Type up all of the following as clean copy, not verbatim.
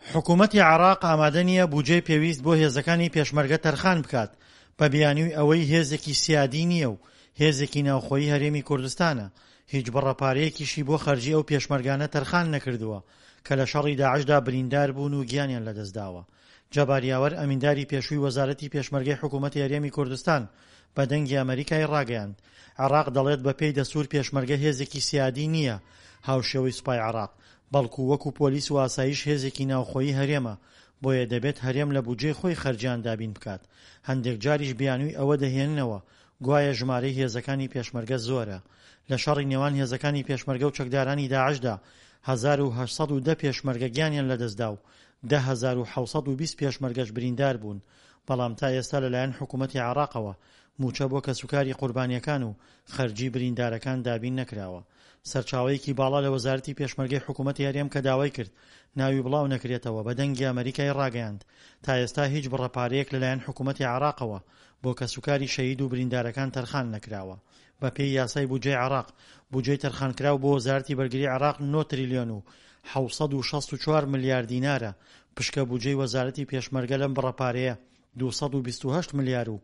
حکوومەتی عێراق ئامادە نییە بودجەی پێویست بۆ هێزەکانی پێشمەرگە تەرخان بکات بە بیانووی ئەوەی هێزێکی سیادی نییە و هێزێکی ناوخۆیی هەرێمی کوردستانە. هیچ بڕەپارەیەکیشی بۆ خەرجی ئەو پێشمەرگانە تەرخان نەکردووە کە لە شەڕی داعشدا بریندار بوون و گیانیان لەدەستداوە. جەباریاوەر ئەمینداری پێشووی وەزارەتی پێشمەرگەی حکوومەتی هەرێمی کوردستان بە دەنگی ئەمریکای ڕاگەیاند عێراق دەڵێت بە پێی دەستوور پێشمەرگە هێزێکی سیادی نییە هاوشێوەی سوپای عێراق، بەڵکو وەکو پۆلیس و ئاسایش هێزێکی ناوخۆیی هەرێمە، بۆیە دەبێت هەرێم لە بودجەی خۆی خەرجیان دابین بکات. هەندێک جاریش بیانووی ئەوە دەهێننەوە گوایە ژمارەی هێزەکانی پێشمەرگە زۆرە. لە شەڕی نێوان هێزەکانی پێشمەرگە و چەکدارانی داعشدا 1810 پێشمەرگە گیانیان لەدەستدا و 10720 پێشمەرگەش بریندار بوون. بەڵام تا ئێستا لەلایەن حکوومەتی عێراقەوە موچە بۆ کەسوکاری قوربانیەکان و خەرجی بریندارەکان دابین نەکراوە. سەرچاوەیەکی باڵا لە وەزارەتی پێشمەرگەی حکوومەتی هەرێم کە داوای کرد ناوی بڵاو نەکرێتەوە بە دەنگی ئەمریکای ڕاگەیاند تا ئێستا هیچ بڕەپارەیەک لەلایەن حکوومەتی عێراقەوە بۆ کەسوکاری شەهید و بریندارەکان تەرخان نەکراوە. بە پێی یاسای بودجەی عێراق بودجەی تەرخانکراو بۆ وەزارەتی بەرگری عێراق 9 تریلیۆن و 764 ملیار دینارە، پشکە بودجەی وەزارەتی پێشمەرگە لەم بڕەپارەیە 228 ملیار و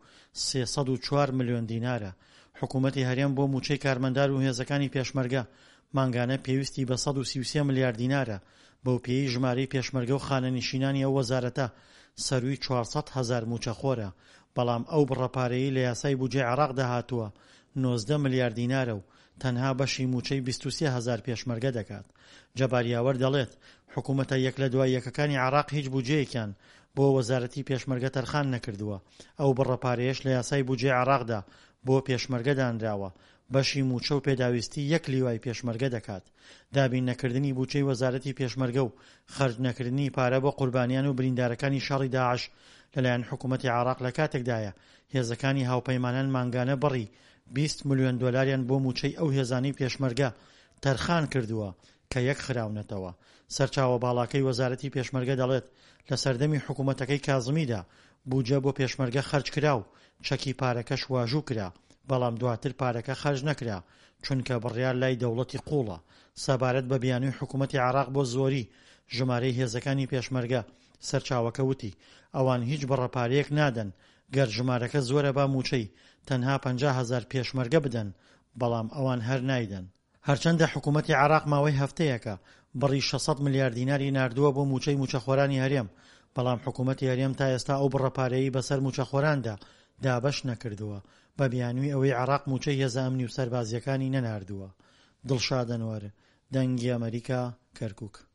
304 ملیۆن دینارە. حکوومەتی هەرێم بۆ موچەی کارمەندار و هێزەکانی پێشمەرگە مانگانە پێویستی بە 133 ملیار دینارە. بەو پێی ژمارەی پێشمەرگە و خانەنشینانی ئەو وەزارەتە سەروی 400 هزار موچەخۆرە، بەڵام ئەو بڕەپارەیە لە یاسای بودجەی عێراق داهاتووە 19 ملیار دینارە و تەنها بەشی موچەی 23 هزار پێشمەرگە دەکات. جەباریاوەر دەڵێت حکوومەتە یەک لە دوای یەکەکانی عێراق هیچ بودجەیەکیان بۆ وەزارەتی پێشمەرگە تەرخان نەکردووە. ئەو بڕەپارەیەش لە یاسای بودجەی عێراقدا بۆ پێشمەرگە دانراوە، بەشی موچە و پێداویستی 1 لیوای پێشمەرگە دەکات. دابین نەکردنی بودجەی وەزارەتی پێشمەرگە و خەرج نەکردنی پارە بۆ قوربانیان و بریندارەکانی شەڕی داعش لەلایەن حکوومەتی عێراق لە کاتێکدایە هێزەکانی هاوپەیمانان مانگانە بڕی 20 ملیۆن دۆلاریان بۆ موچەی ئەو هێزانەی پێشمەرگە تەرخان کردووە کە یەک خراونەتەوە. سەرچاوە باڵاکەی وەزارەتی پێشمەرگە دەڵێت لە سەردەمی حکوومەتەکەی کازمیدا بودجە بۆ پێشمەرگە خەرج کرا و چەکی پارەکەش واژوو کرا، بەڵام دواتر پارەکە خەرج نەکرا چونکە بڕیار لای دەوڵەتی قوڵە. سەبارەت بە بیانووی حکوومەتی عێراق بۆ زۆری ژمارەی هێزەکانی پێشمەرگە سەرچاوەکە وتی ئەوان هیچ بڕەپارەیەک نادەن گەر ژمارەکە زۆرە با موچەی تەنها 50 هزار پێشمەرگە بدەن، بەڵام ئەوان هەر نایدەن. هەرچەندە حکوومەتی عێراق ماوەی هەفتەیەکە بڕی 600 ملیار دیناری ناردووە بۆ موچەی موچەخۆرانی هەرێم، بەڵام حکوومەتی هەرێم تا ئێستا ئەو بڕەپارەیەی بەسەر موچەخۆراندا دابەش نەکردووە بە بیانووی ئەوەی عێراق موچەی هێزە ئەمنی و سەربازیەکانی نەناردووە. دڵشاد ئەنوەر، دەنگی ئەمریکا، کەرکووک.